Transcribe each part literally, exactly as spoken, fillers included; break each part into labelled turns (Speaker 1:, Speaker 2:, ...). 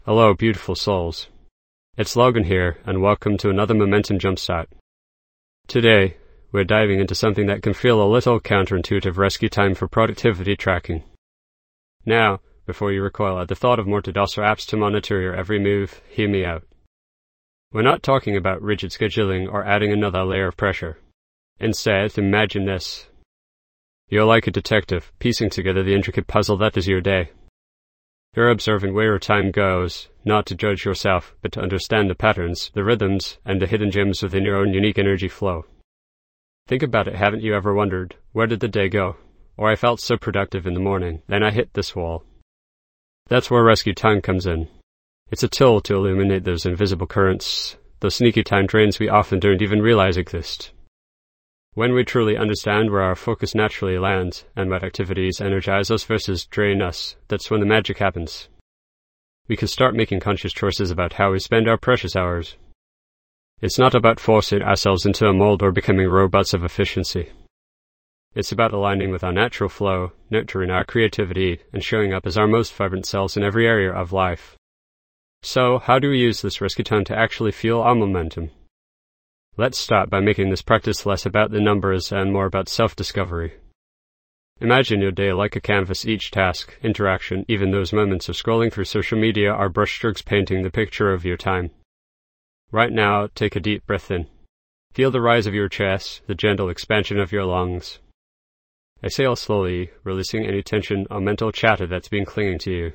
Speaker 1: Hello, beautiful souls. It's Logan here, and welcome to another Momentum Jumpstart. Today, we're diving into something that can feel a little counterintuitive: rescue time for productivity tracking. Now, before you recoil at the thought of more docile apps to monitor your every move, hear me out. We're not talking about rigid scheduling or adding another layer of pressure. Instead, imagine this. You're like a detective, piecing together the intricate puzzle that is your day. You're observing where your time goes, not to judge yourself, but to understand the patterns, the rhythms, and the hidden gems within your own unique energy flow. Think about it. Haven't you ever wondered, where did the day go? Or I felt so productive in the morning, then I hit this wall. That's where rescue time comes in. It's a tool to illuminate those invisible currents, those sneaky time drains we often don't even realize exist. When we truly understand where our focus naturally lands, and what activities energize us versus drain us, that's when the magic happens. We can start making conscious choices about how we spend our precious hours. It's not about forcing ourselves into a mold or becoming robots of efficiency. It's about aligning with our natural flow, nurturing our creativity, and showing up as our most vibrant selves in every area of life. So, how do we use this rescue time to actually fuel our momentum? Let's start by making this practice less about the numbers and more about self-discovery. Imagine your day like a canvas. Each task, interaction, even those moments of scrolling through social media are brushstrokes painting the picture of your time. Right now, take a deep breath in. Feel the rise of your chest, the gentle expansion of your lungs. Exhale slowly, releasing any tension or mental chatter that's been clinging to you.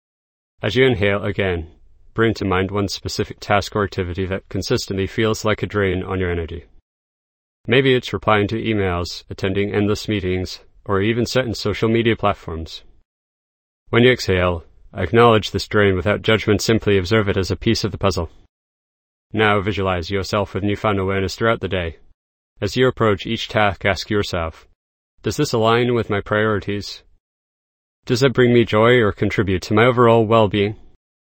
Speaker 1: As you inhale again, bring to mind one specific task or activity that consistently feels like a drain on your energy. Maybe it's replying to emails, attending endless meetings, or even certain social media platforms. When you exhale, acknowledge this drain without judgment. Simply observe it as a piece of the puzzle. Now visualize yourself with newfound awareness throughout the day. As you approach each task, ask yourself, does this align with my priorities? Does it bring me joy or contribute to my overall well-being?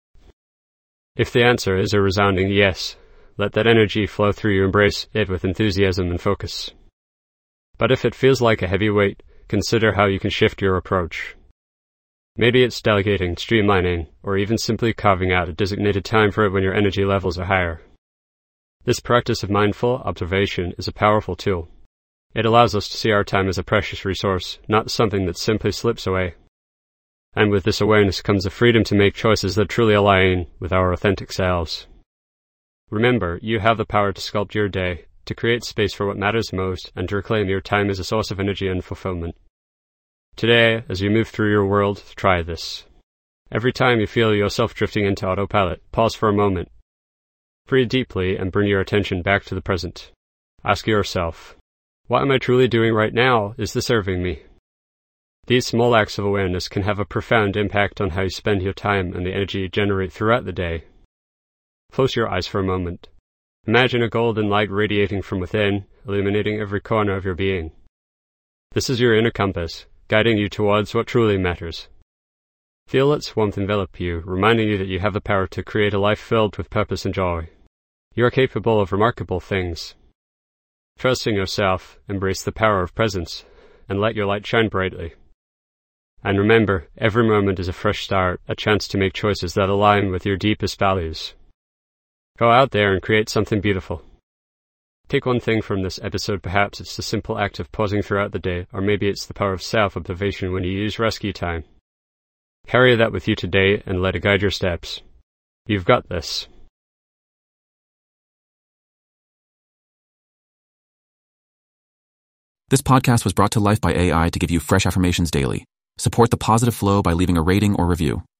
Speaker 1: If the answer is a resounding yes, let that energy flow through you. Embrace it with enthusiasm and focus. But if it feels like a heavy weight, consider how you can shift your approach. Maybe it's delegating, streamlining, or even simply carving out a designated time for it when your energy levels are higher. This practice of mindful observation is a powerful tool. It allows us to see our time as a precious resource, not something that simply slips away. And with this awareness comes the freedom to make choices that truly align with our authentic selves. Remember, you have the power to sculpt your day, to create space for what matters most, and to reclaim your time as a source of energy and fulfillment. Today, as you move through your world, try this. Every time you feel yourself drifting into autopilot, pause for a moment. Breathe deeply and bring your attention back to the present. Ask yourself, what am I truly doing right now? Is this serving me? These small acts of awareness can have a profound impact on how you spend your time and the energy you generate throughout the day. Close your eyes for a moment. Imagine a golden light radiating from within, illuminating every corner of your being. This is your inner compass, guiding you towards what truly matters. Feel its warmth envelop you, reminding you that you have the power to create a life filled with purpose and joy. You are capable of remarkable things. Trusting yourself, embrace the power of presence, and let your light shine brightly. And remember, every moment is a fresh start, a chance to make choices that align with your deepest values. Go out there and create something beautiful. Take one thing from this episode. Perhaps it's the simple act of pausing throughout the day, or maybe it's the power of self-observation when you use rescue time. Carry that with you today and let it guide your steps. You've got this.
Speaker 2: This podcast was brought to life by A I to give you fresh affirmations daily. Support the positive flow by leaving a rating or review.